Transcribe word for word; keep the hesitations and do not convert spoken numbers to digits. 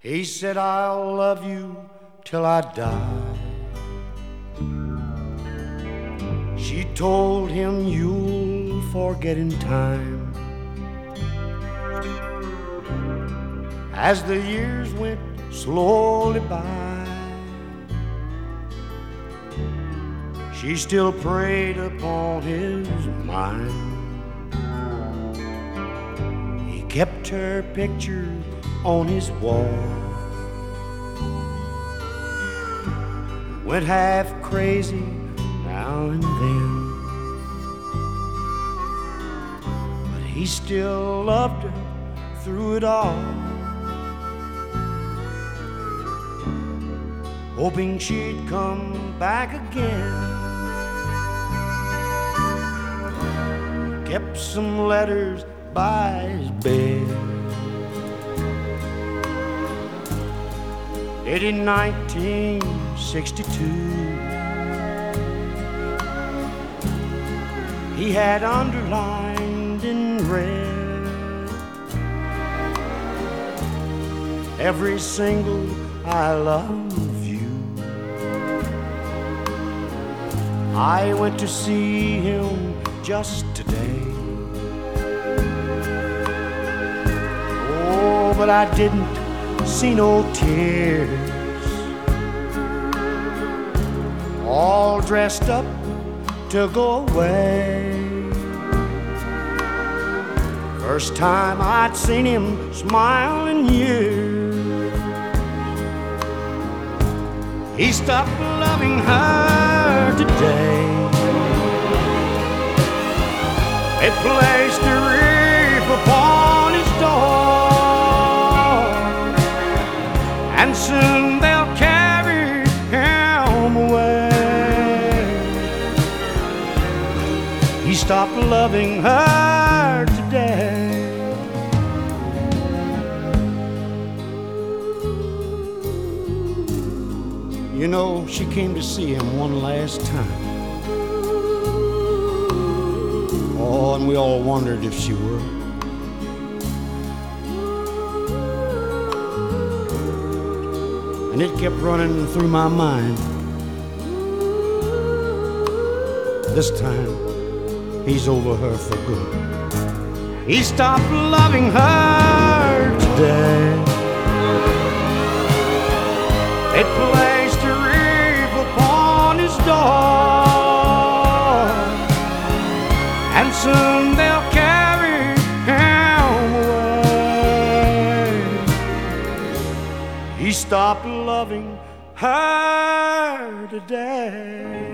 He said, I'll love you till I die. She told him, you'll forget in time. As the years went slowly by, she still preyed upon his mind. He kept her picture on his wall, went half crazy now and then, but he still loved her through it all, hoping she'd come back again. Kept some letters by his bed, dated nineteen sixty-two. He had underlined in red every single I love you. I went to see him just today, oh, but I didn't see no tears. All dressed up to go away. First time I'd seen him smile in years. He stopped loving her today. They placed a wreath upon his door, and soon they'll carry him away. He stopped loving her today. You know, she came to see him one last time. Oh, and we all wondered if she would. And it kept running through my mind. This time, he's over her for good. He stopped loving her today. It placed a wreath upon his door, and soon they'll carry him away. He stopped loving her today.